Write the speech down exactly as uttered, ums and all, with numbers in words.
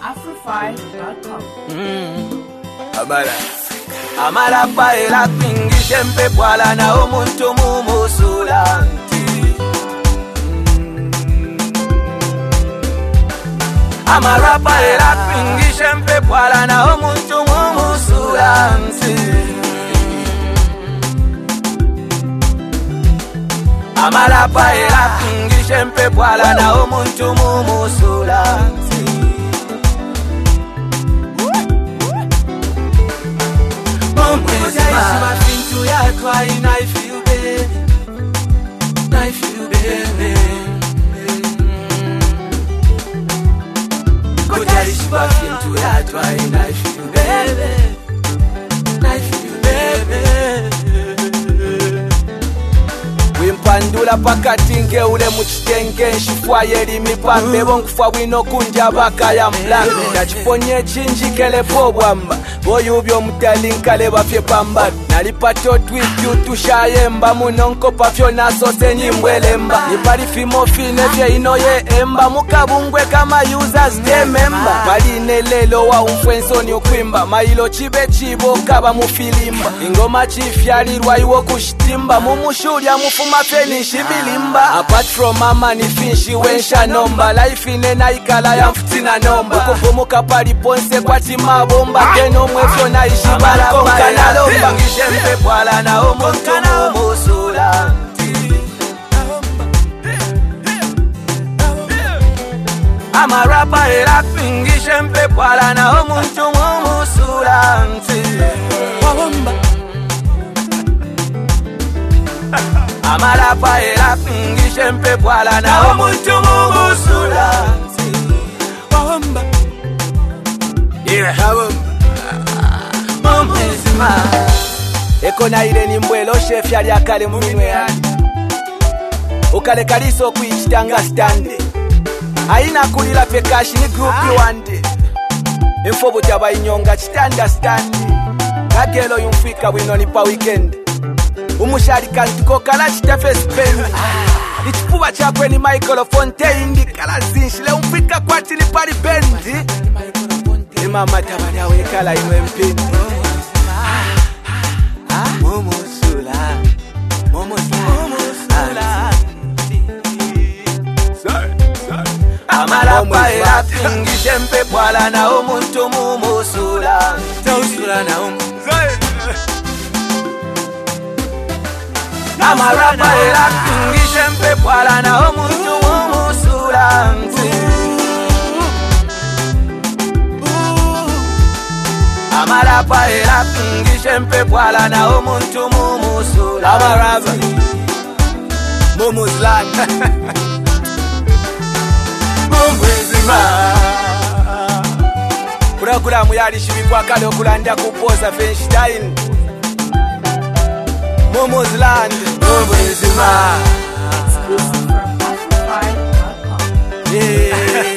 Afrofy dot com. Amala Amala paela pingishe mpe pwala na omuntu mumusulanti. Amala paela pingishe mpe pwala na omuntu mumusulanti. Amala paela pingishe mpe pwala na omuntu mumusulanti. Mafintu yako haina feel baby, na feel baby. Kujaishi mafintu yako haina feel baby, na feel baby. Wimpandula pakati nge ule muchitenge nshifwaye limipambe bonkufa wino kunja baka ya mblange nachiponye chinjikele po bwamba boyubyo mutalinkale bafye pamba nalipato twikyu tushayemba munonko pafyo naso senyimbwelemba niparifimo fine vye inoye emba mukabungwe kama users de memba baline lelo wa umfwensoni ukwimba mailo chibe chibo kaba mufilimba ingoma chifyalirwa iwo kushitimba mumushulya mufuma feni shibilimba apart from mama ni finshi wensha nomba life ine na ikala ya mfutina nomba kupomuka pali ponse kwa tima bomba keno mwefyo na ishibala konka na lomba ngishempe pwala na omuntu mumusulanti. Ama rapa era ngishempe pwala na omuntu mumusulanti. Ama rapa era ngishempe pwala na omuntu mumusulanti. Yeah, Momezima Eko na ile ni mbwelo chef yali akale muminwe yani ukale kaliso kuichitanga stande aina kulila pekashi ni group wande Infobu taba inyonga chitanda stande Kagelo yumfika wino ni pa weekend Umushari kantuko kala chitafe spend Ichipuba chakwe ni Michael Fontaine kala zinshile umfika kwa tini pari bendi Mama tabari awe kala inwe mpindi Momo sula Momo sula Amala paela pingishe mpe pwala na omuntu momo sula Tausula na omu Amala paela pingishe mpe pwala na omuntu momo sula Amala paela pingishe mpe pwala na omuntu mumusula Amarava Mumuzlan Mumwezima Kura kura muyari shibikwa kale okulanda kupoza Feinstein Mumuzlan Mumwezima Exclusive from Afrofy dot com. Yeah